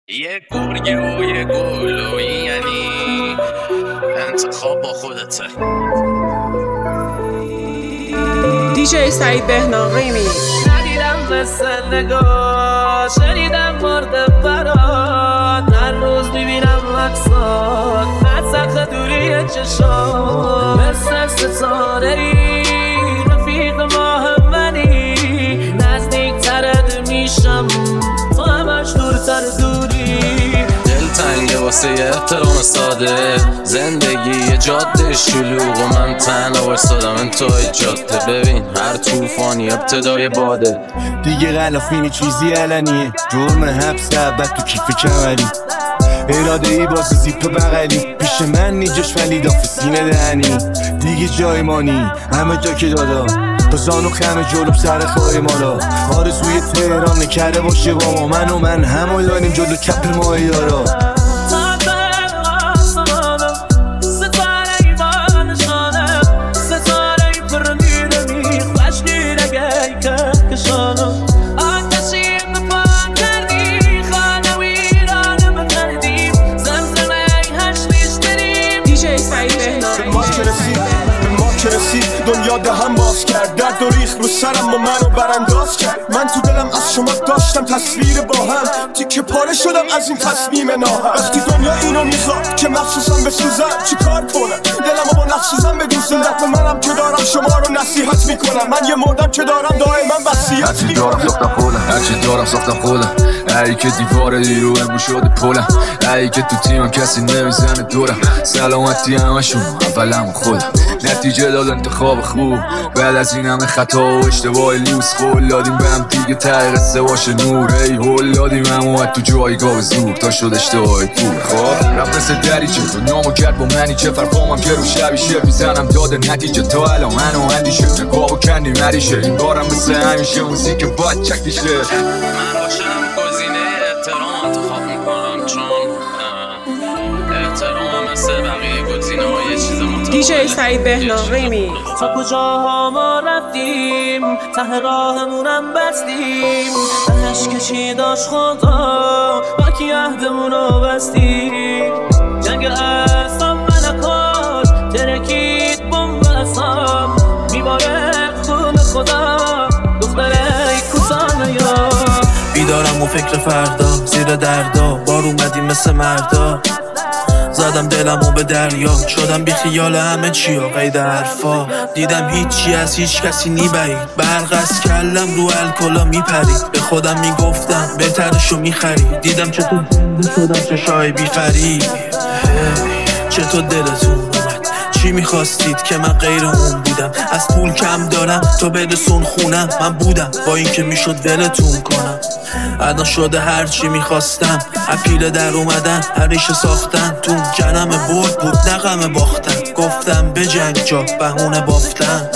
یه گرگه و یه گل و یعنی انتخاب با خودته. دیجی سعید بهنام ریمیکس. ندیدم مثل نگاه، شنیدم مرد برات، هر روز میبینم عکسات، مدسخ دوری چشام، مثل ستاره‌ای رفیق ماه منی، نزدیک ترد میشم تو همش دورتر دوری. دلتنگه واسه یه احترام ساده، زندگی یه جاده شلوغ و من تنها وایسادم انتهای جاده. ببین هر طوفانی ابتدای باده، دیگه غلافینی چیزی علنیه، جرم حبس ابد تو کیف کمری، اراده ای باز زیپ بغلی، پیش من نیجاش ولی داف سینه دهنی، دیگه جای مانی همه جا که دادا، تا زانو خم جلوم سر خواهی مالا، آرزوی تهران نکرده باشه با ما، من همو داریم جلو کپ ماه یارا. دنیا دهم باز کرد، درد و ریخ رو سرم و منو برانداز کرد. من تو دلم از شما داشتم تصویر با هم، تیکه پاره شدم از این تصمیم ناهم. وقتی دنیا اینو میخواد که مخصوصم بسوزم، چی کار کنم؟ دلمو با نقشزم بدوزم، دفع منم که دارم شما رو نصیحت میکنم. من یه مردم که دارم دائما وصیت میکنم. هرچی دارم ساختم خودم، هرچی دارم ساختم خودم، ای که دیوار دیرو امرو شده پلم، ای که تو تیمم کسی نمیزنه دورم، سلامتی همشون اولم خودم. نتیجه داد انتخاب خوب، بعد از این همه خطا و اشتباه لوس، قول دادیم به هم دیگه ته قصه باشه نور، ای هول دادیم هم اومد تو جایگاه زور تا شد اشتباه پول. خب رفت مثل دریچه دنیامو کرد با منی، چه فرقامم که رو شبیشه میزنم داده نتیجه، تا الان منو اندیشه نگاه و کندی مریشه، این بارم مثل همیشه موزیک باید چکیشه. من باشم گزینه احترام انتخاب میکنم، چون احترام مثل بقیه گزینه ها یه چیز متفاوته. دیجی سعید بهنام ریمیکس. تا کجاها ما رفتیم، ته راهمونم بستیم، تهش کشی داشت خدا با کی عهدمونو بستیم. جنگ اصاب ملکات ترکید بمب اصاب، میبارد خون خدا دختره کوتاه یا. بیدارم و فکر فردا زیر دردا، بار اومدیم مثل مردا، زدم دلمو به دریا، شدم بی خیال همه چی و قید حرفا. دیدم هیچی از هیچ کسی نیبرید، برق از کلم رو الکلا میپرید، به خودم میگفتم بهترشو میخرید. دیدم چطور زنده شدم چشای بیفری، چطور دلتون اومد چی میخواستید که من غیر اون بودم، از پول کم دارم تو برسون خونم، من بودم با این که میشد ولتون کنم. الان شده هرچی میخواستم، اپیله در اومدن هریشه ساختن، تو جنم برد بود نغم باختن، گفتم به جنگ جا بهونه بافتن.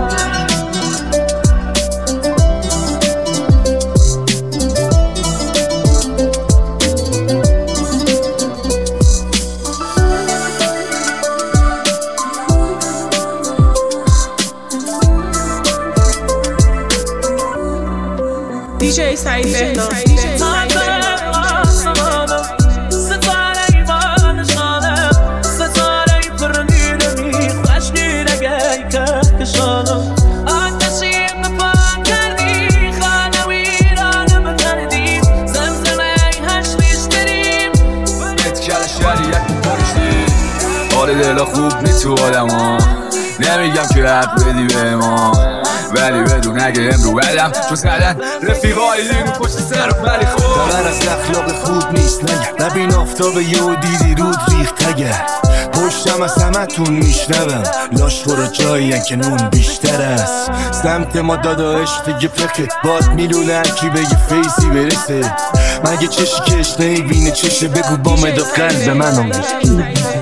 دیجی سعید بهنام. حال دلا خوب نی تو آدم ها، نمیگم که حق بدی به ما، ولی بدون اگه امرو بدم چون زدن رفیقای لیرو پشت سرم، ولی خوب دلر از اخلاق خوب نیست نگه، نبین آفتاب یه دیدی رود ریخت تگه، پشتم از همه تون میشنوم، لاش برو جایی که نون بیشتر است، سمت ما داداش دیگه پخه، باد میلونه هرکی بگه فیسی برسه، مگه چشی کش نیبینه چشه، بگو با مداف قلب منو